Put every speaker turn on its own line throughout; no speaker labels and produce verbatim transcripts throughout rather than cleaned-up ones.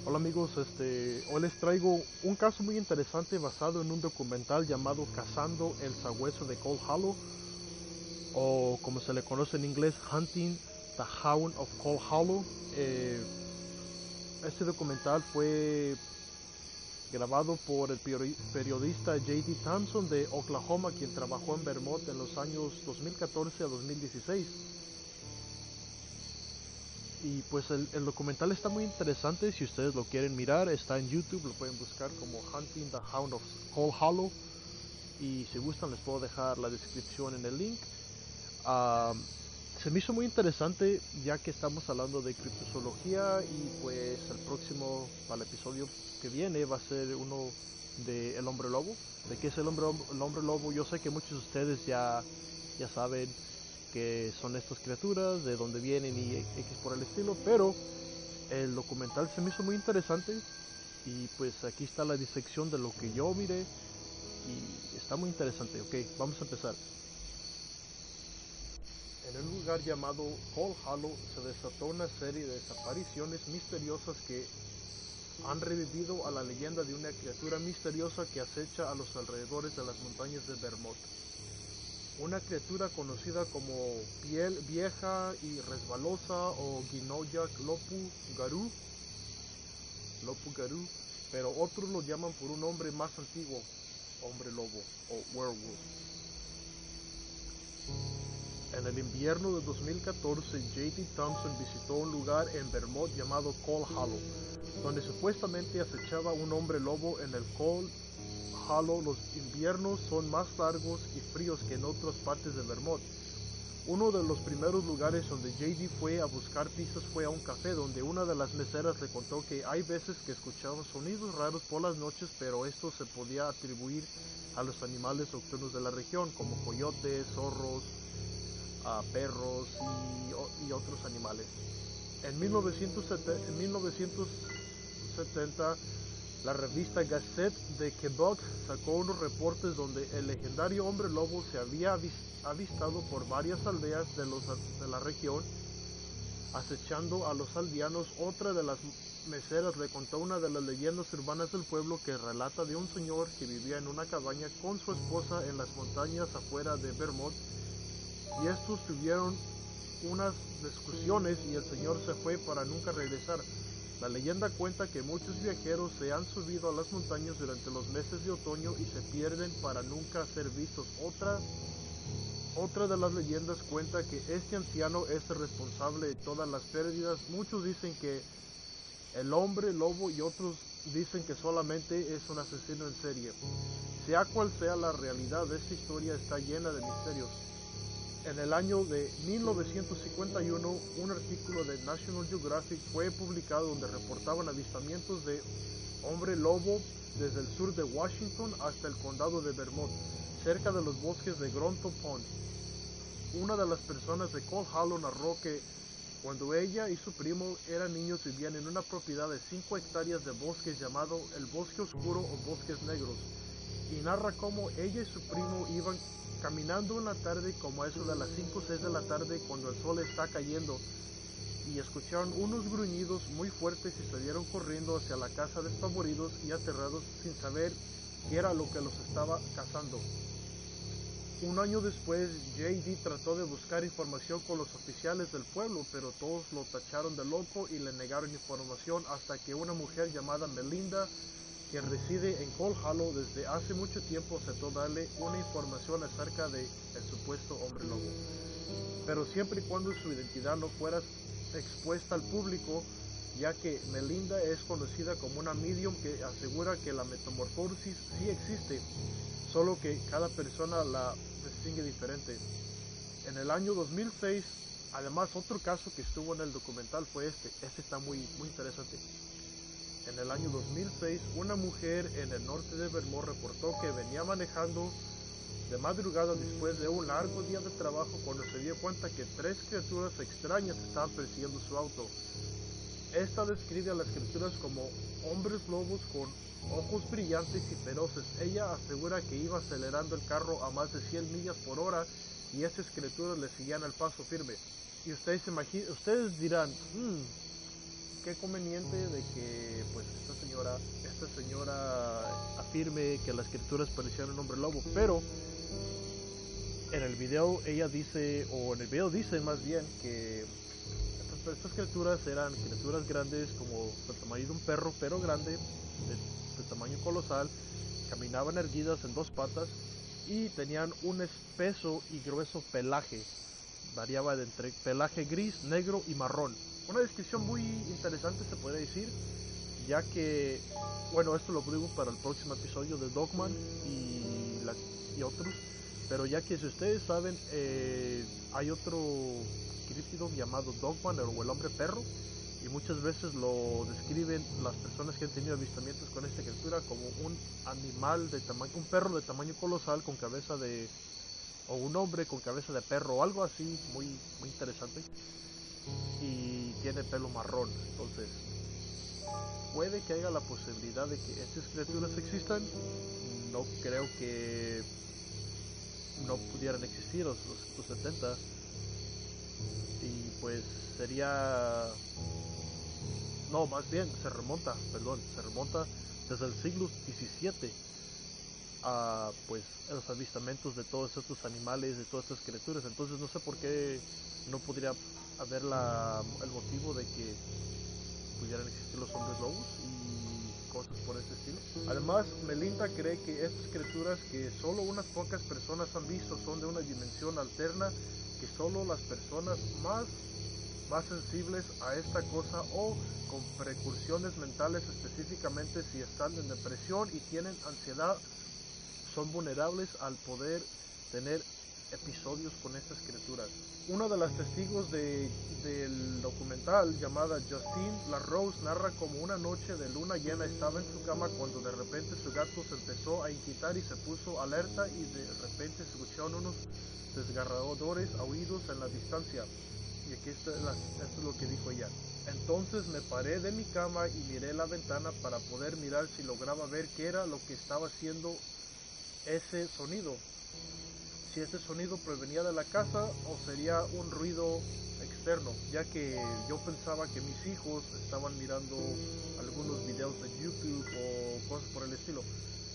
Hola amigos, este, hoy les traigo un caso muy interesante basado en un documental llamado Cazando el Sabueso de Cold Hollow, o como se le conoce en inglés, Hunting the Hound of Cold Hollow. Eh, este documental fue grabado por el periodista J D Thompson de Oklahoma, quien trabajó en Vermont en los años dos mil catorce a dos mil dieciséis. Y pues el, el documental está muy interesante. Si ustedes lo quieren mirar, está en YouTube, lo pueden buscar como Hunting the Hound of Cold Hollow, y si gustan les puedo dejar la descripción en el link. Um, Se me hizo muy interesante ya que estamos hablando de criptozoología, y pues el próximo, para el episodio que viene, va a ser uno de el hombre lobo. ¿De qué es el hombre, el hombre lobo? Yo sé que muchos de ustedes ya, ya saben que son estas criaturas, de dónde vienen y X por el estilo, pero el documental se me hizo muy interesante, y pues aquí está la disección de lo que yo miré y está muy interesante. Ok, vamos a empezar. En un lugar llamado Cold Hollow se desató una serie de desapariciones misteriosas que han revivido a la leyenda de una criatura misteriosa que acecha a los alrededores de las montañas de Vermont. Una criatura conocida como piel vieja y resbalosa o Ginoyak Lopu Garu, Lopu Garu, pero otros lo llaman por un nombre más antiguo, hombre lobo o werewolf. En el invierno de dos mil catorce, J D Thompson visitó un lugar en Vermont llamado Cold Hollow, donde supuestamente acechaba un hombre lobo. En el Cold Hollow los inviernos son más largos y fríos que en otras partes de Vermont. Uno de los primeros lugares donde J D fue a buscar pistas fue a un café, donde una de las meseras le contó que hay veces que escuchaba sonidos raros por las noches, pero esto se podía atribuir a los animales nocturnos de la región, como coyotes, zorros, a perros y, y otros animales. En mil novecientos setenta, en mil novecientos setenta, la revista Gazette de Quebec sacó unos reportes donde el legendario hombre lobo se había avistado por varias aldeas de, los, de la región, acechando a los aldeanos. Otra de las meseras le contó una de las leyendas urbanas del pueblo, que relata de un señor que vivía en una cabaña con su esposa en las montañas afuera de Vermont, y estos tuvieron unas discusiones y el señor se fue para nunca regresar. La leyenda cuenta que muchos viajeros se han subido a las montañas durante los meses de otoño y se pierden para nunca ser vistos. Otra, otra de las leyendas cuenta que este anciano es el responsable de todas las pérdidas. Muchos dicen que el hombre lobo y otros dicen que solamente es un asesino en serie. Sea cual sea la realidad, esta historia está llena de misterios. En el año de mil novecientos cincuenta y uno, un artículo de National Geographic fue publicado donde reportaban avistamientos de hombre lobo desde el sur de Washington hasta el condado de Vermont, cerca de los bosques de Grotto Pond. Una de las personas de Cold Hollow narró que cuando ella y su primo eran niños vivían en una propiedad de cinco hectáreas de bosques llamado el Bosque Oscuro o Bosques Negros, y narra cómo ella y su primo iban caminando en la tarde, como a eso de las cinco o seis de la tarde, cuando el sol está cayendo, y escucharon unos gruñidos muy fuertes y salieron corriendo hacia la casa despavoridos y aterrados, sin saber qué era lo que los estaba cazando. Un año después, J D trató de buscar información con los oficiales del pueblo, pero todos lo tacharon de loco y le negaron información, hasta que una mujer llamada Melinda, que reside en Cold Hollow desde hace mucho tiempo, aceptó darle una información acerca de el supuesto hombre lobo, pero siempre y cuando su identidad no fuera expuesta al público, ya que Melinda es conocida como una medium que asegura que la metamorfosis sí existe, solo que cada persona la distingue diferente. En el año dos mil seis, además, otro caso que estuvo en el documental fue este. Este está muy, muy interesante. En el año dos mil seis, una mujer en el norte de Vermont reportó que venía manejando de madrugada después de un largo día de trabajo, cuando se dio cuenta que tres criaturas extrañas estaban persiguiendo su auto. Esta describe a las criaturas como hombres lobos con ojos brillantes y feroces. Ella asegura que iba acelerando el carro a más de cien millas por hora y estas criaturas le seguían al paso firme. Y ustedes, imaginen, ustedes dirán, hmm, qué conveniente de que pues esta señora, esta señora afirme que las criaturas parecían un hombre lobo, pero en el video ella dice, o en el video dice más bien que estas, estas criaturas eran criaturas grandes como del tamaño de un perro, pero grande, de, de tamaño colosal, caminaban erguidas en dos patas y tenían un espeso y grueso pelaje, variaba de entre pelaje gris, negro y marrón. Una descripción muy interesante se puede decir, ya que, bueno, esto lo digo para el próximo episodio de Dogman y, la, y otros, pero ya que si ustedes saben, eh, hay otro críptido llamado Dogman o el hombre perro, y muchas veces lo describen las personas que han tenido avistamientos con esta criatura como un animal de tamaño, un perro de tamaño colosal con cabeza de, o un hombre con cabeza de perro, o algo así muy, muy interesante, y tiene pelo marrón. Entonces puede que haya la posibilidad de que estas criaturas existan. No creo que no pudieran existir los, los, los setenta, y pues sería, no, más bien se remonta, perdón, se remonta desde el siglo diecisiete a pues los avistamientos de todos estos animales, de todas estas criaturas. Entonces no sé por qué no podría haber la, el motivo de que pudieran existir los hombres lobos y cosas por ese estilo. Además, Melinda cree que estas criaturas que solo unas pocas personas han visto son de una dimensión alterna, que solo las personas más más sensibles a esta cosa o con precursiones mentales, específicamente si están en depresión y tienen ansiedad, son vulnerables al poder tener episodios con estas criaturas. Una de las testigos de, del documental, llamada Justine LaRose, narra como una noche de luna llena estaba en su cama cuando de repente su gato se empezó a inquietar y se puso alerta, y de repente se escucharon unos desgarradores aullidos en la distancia. Y aquí está la, esto es lo que dijo ella. Entonces me paré de mi cama y miré la ventana para poder mirar si lograba ver qué era lo que estaba haciendo ese sonido. Si ese sonido provenía de la casa o sería un ruido externo, ya que yo pensaba que mis hijos estaban mirando algunos videos de YouTube o cosas por el estilo.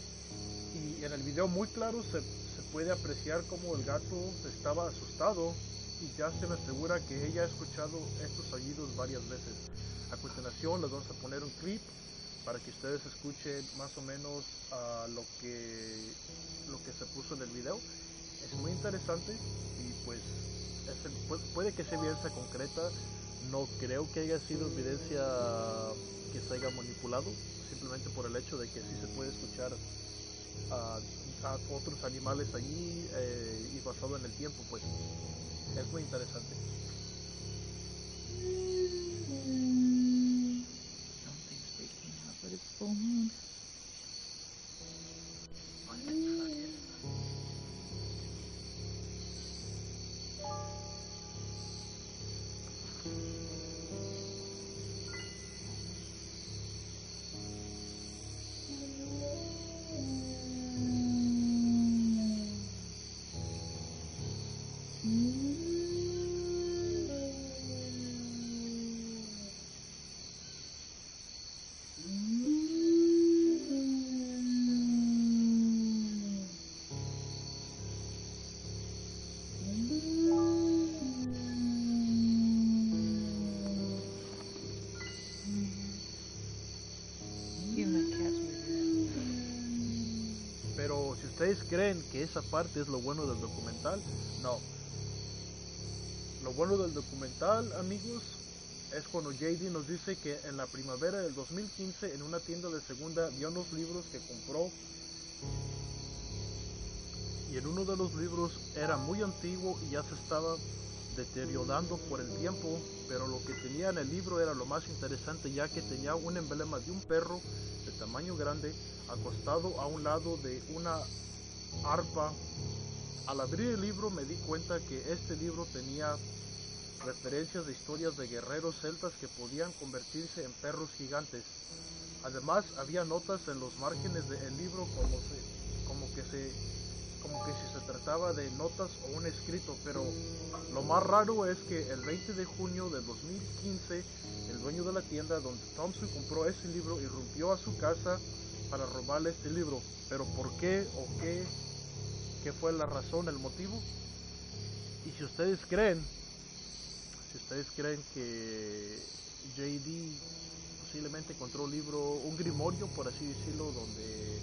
Y en el video muy claro se, se puede apreciar como el gato estaba asustado, y Justin asegura que ella ha escuchado estos aullidos varias veces. A continuación les vamos a poner un clip para que ustedes escuchen más o menos uh, lo que lo que se puso en el video. Es muy interesante y pues es el, puede, puede que sea evidencia concreta. No creo que haya sido evidencia que se haya manipulado, simplemente por el hecho de que sí se puede escuchar uh, a otros animales allí, eh, y basado en el tiempo, pues es muy interesante.
Something's freaking out, but it's full moon. One second.
Pero si ustedes creen que esa parte es lo bueno del documental, no. Lo bueno del documental, amigos, es cuando J D nos dice que en la primavera del dos mil quince en una tienda de segunda vio unos libros que compró, y en uno de los libros era muy antiguo y ya se estaba deteriorando por el tiempo, pero lo que tenía en el libro era lo más interesante, ya que tenía un emblema de un perro de tamaño grande acostado a un lado de una arpa. Al abrir el libro me di cuenta que este libro tenía referencias de historias de guerreros celtas que podían convertirse en perros gigantes. Además había notas en los márgenes del libro como, se, como que se como que si se trataba de notas o un escrito, pero lo más raro es que el veinte de junio de dos mil quince el dueño de la tienda donde Thompson compró ese libro irrumpió a su casa para robarle este libro. Pero ¿por qué o qué? ¿Qué fue la razón, el motivo? Y si ustedes creen, si ustedes creen que J D posiblemente encontró un libro, un grimorio por así decirlo, donde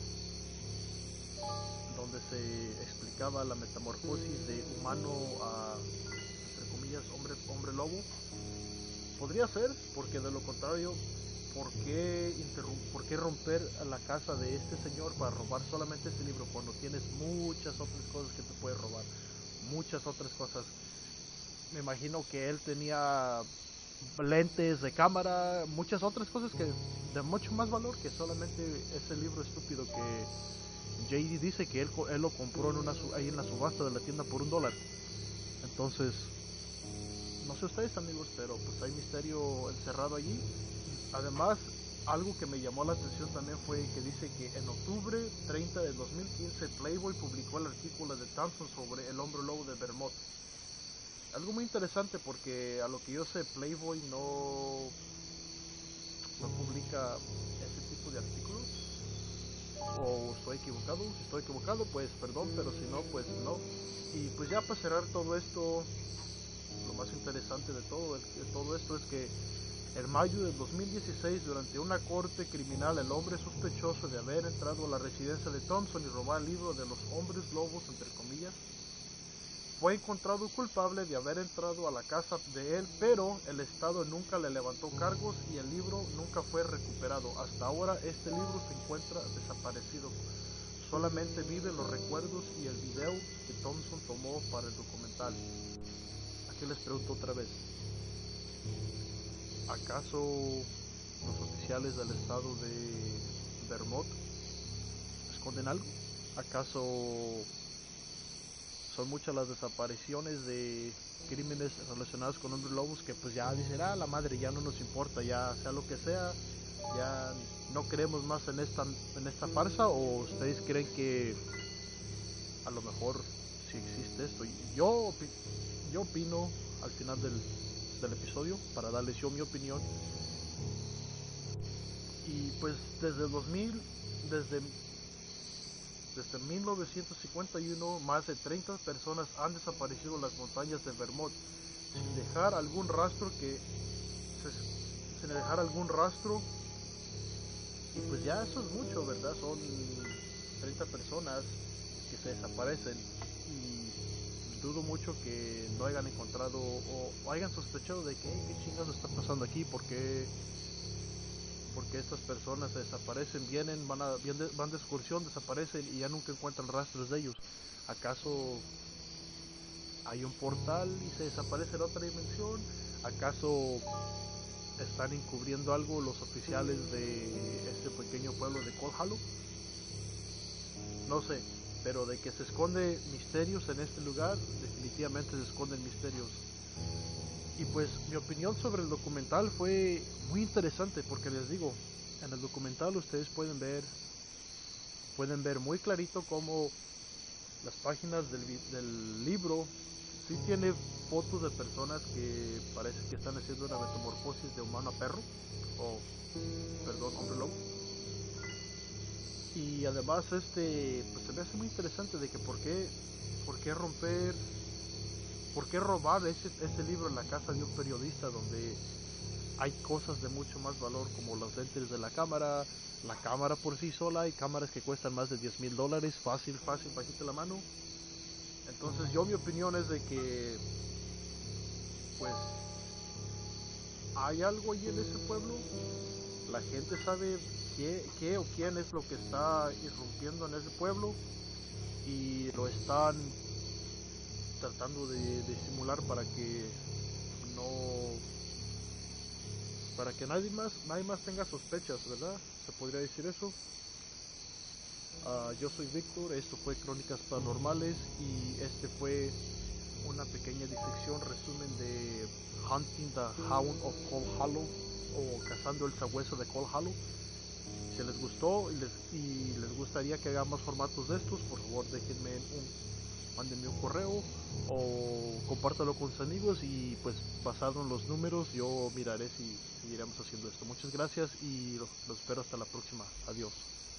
donde se explicaba la metamorfosis de humano a, entre comillas, hombre, hombre lobo, podría ser, porque de lo contrario, ¿por qué, ¿por qué romper la casa de este señor para robar solamente este libro cuando tienes muchas otras cosas que te puede robar? Muchas otras cosas. Me imagino que él tenía lentes de cámara, muchas otras cosas que de mucho más valor que solamente ese libro estúpido que J D dice que él, él lo compró en una, ahí en la subasta de la tienda por un dólar. Entonces, no sé ustedes, amigos, pero pues hay misterio encerrado allí. Además, algo que me llamó la atención también fue que dice que en octubre treinta de dos mil quince Playboy publicó el artículo de Thompson sobre el hombre lobo de Vermont. Algo muy interesante porque a lo que yo sé Playboy no, no publica ese tipo de artículos. O estoy equivocado, si estoy equivocado pues perdón, pero si no pues no. Y pues ya para cerrar todo esto, lo más interesante de todo, de todo esto es que en mayo de dos mil dieciséis, durante una corte criminal, el hombre sospechoso de haber entrado a la residencia de Thompson y robar el libro de los hombres lobos, entre comillas, fue encontrado culpable de haber entrado a la casa de él, pero el Estado nunca le levantó cargos y el libro nunca fue recuperado. Hasta ahora este libro se encuentra desaparecido. Solamente viven los recuerdos y el video que Thompson tomó para el documental. Aquí les pregunto otra vez. ¿Acaso los oficiales del estado de Vermont esconden algo? ¿Acaso son muchas las desapariciones de crímenes relacionados con hombres lobos que pues ya dicen, ah, la madre, ya no nos importa, ya sea lo que sea, ya no creemos más en esta, en esta farsa? ¿O ustedes creen que a lo mejor sí existe esto? Yo, yo opino al final del, del episodio, para darles yo mi opinión, y pues desde dos mil, desde Desde mil novecientos cincuenta y uno, más de treinta personas han desaparecido en las montañas de Vermont sin dejar algún rastro que sin dejar algún rastro y pues ya eso es mucho, ¿verdad? Son treinta personas que se desaparecen y dudo mucho que no hayan encontrado o, o hayan sospechado de que hey, qué chingados está pasando aquí, porque porque estas personas se desaparecen, vienen, van, a, van de excursión, desaparecen y ya nunca encuentran rastros de ellos. ¿Acaso hay un portal y se desaparece en otra dimensión? ¿Acaso están encubriendo algo los oficiales de este pequeño pueblo de Cold Hollow? No sé, pero de que se esconde misterios en este lugar, definitivamente se esconden misterios. Y pues mi opinión sobre el documental fue muy interesante porque les digo, en el documental ustedes pueden ver pueden ver muy clarito cómo las páginas del, del libro sí tiene fotos de personas que parece que están haciendo una metamorfosis de humano a perro, o perdón, hombre lobo. Y además este pues se me hace muy interesante de que por qué por qué romper ¿Por qué robar ese, ese libro en la casa de un periodista donde hay cosas de mucho más valor como los lentes de la cámara, la cámara por sí sola? Hay cámaras que cuestan más de diez mil dólares, fácil, fácil, bajita la mano. Entonces yo mi opinión es de que pues hay algo allí en ese pueblo, la gente sabe qué, qué o quién es lo que está irrumpiendo en ese pueblo y lo están tratando de, de simular para que no para que nadie más nadie más tenga sospechas, ¿verdad? Se podría decir eso. Uh, yo soy Víctor, esto fue Crónicas Paranormales y este fue una pequeña disección, resumen de Hunting the Hound of Cold Hollow, o Cazando el Sabueso de Cold Hollow. Si les gustó y les, y les gustaría que haga más formatos de estos, por favor déjenme un, mándenme un correo o compártalo con sus amigos y pues basado en los números yo miraré si seguiremos haciendo esto. Muchas gracias y los, los espero hasta la próxima. Adiós.